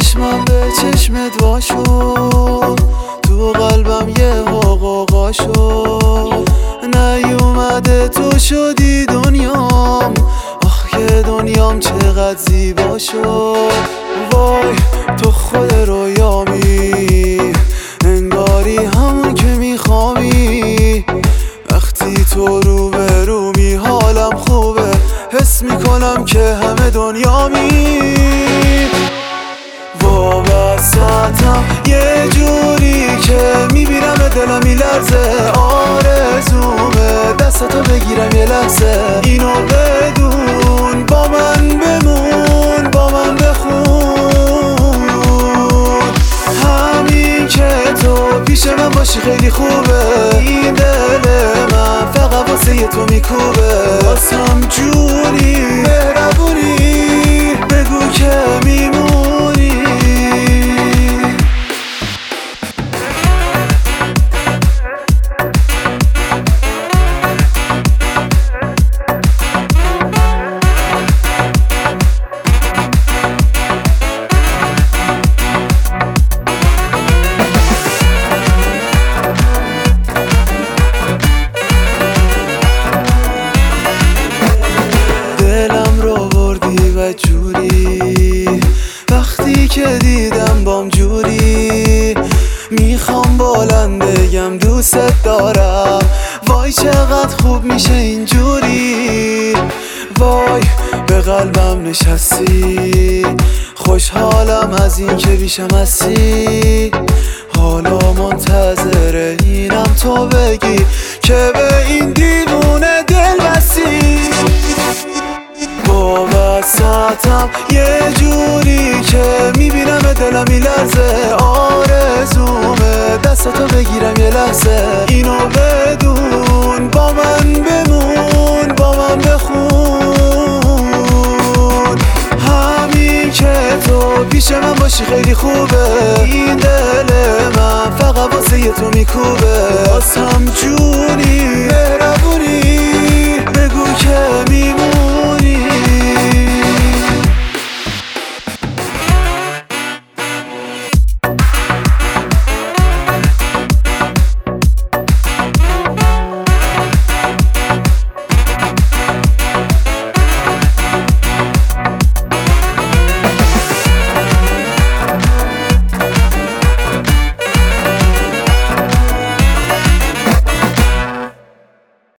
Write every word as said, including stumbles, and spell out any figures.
چشمم به چشمت واشو، تو قلبم یه حقوقا شو. نیومده تو شدی دنیام، آخ که دنیام چقدر زیبا شو. وای تو خود رویامی، انگاری همون که میخوامی. وقتی تو رو به رومی حالم خوبه، حس میکنم که همه دنیامی. وابستم یه جوری که میبینم دلم میلرزه، آرزومه دستتو بگیرم یه لحظه. اینو بدون، با من بمون، با من بخون. همین که تو پیش من باشی خیلی خوبه، این دل من فقط واسه تو میکوبه. واسم جونی مهربونی، بگو که میمونی. جوری وقتی که دیدم بام جوری، میخوام بلند بگم دوست دارم. وای چقدر خوب میشه اینجوری. وای به قلبم نشستی، خوشحالم از این که بیشم هستی. حالا منتظر اینم تو بگی که به این دیوونه دل بستی. وابستم یه جوری که میبینم دلم میلرزه، آرزومه دستتو بگیرم یه لحظه. اینو بدون، با من بمون، با من بخون. همین که تو پیش من باشی خیلی خوبه، این دل من فقط واسه تو میکوبه. واسم جونی مهربونی، بگو که میمون.